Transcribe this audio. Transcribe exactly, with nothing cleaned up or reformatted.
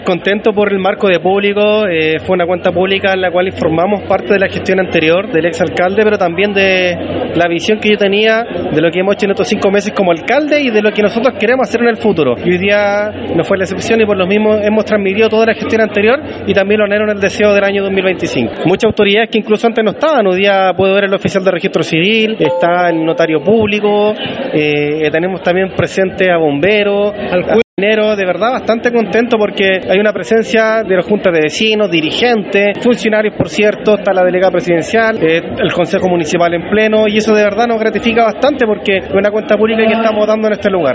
Contento por el marco de público, eh, fue una cuenta pública en la cual informamos parte de la gestión anterior del exalcalde, pero también de la visión que yo tenía de lo que hemos hecho en estos cinco meses como alcalde y de lo que nosotros queremos hacer en el futuro. Y hoy día no fue la excepción y por lo mismo hemos transmitido toda la gestión anterior y también lo anhelo en el deseo del año dos mil veinticinco. Muchas autoridades que incluso antes no estaban, hoy día puedo ver el oficial de registro civil, está el notario público, eh, tenemos también presente a bomberos, al de verdad bastante contento porque hay una presencia de las juntas de vecinos, dirigentes, funcionarios por cierto, está la delegada presidencial, eh, el consejo municipal en pleno y eso de verdad nos gratifica bastante porque es una cuenta pública que estamos dando en este lugar.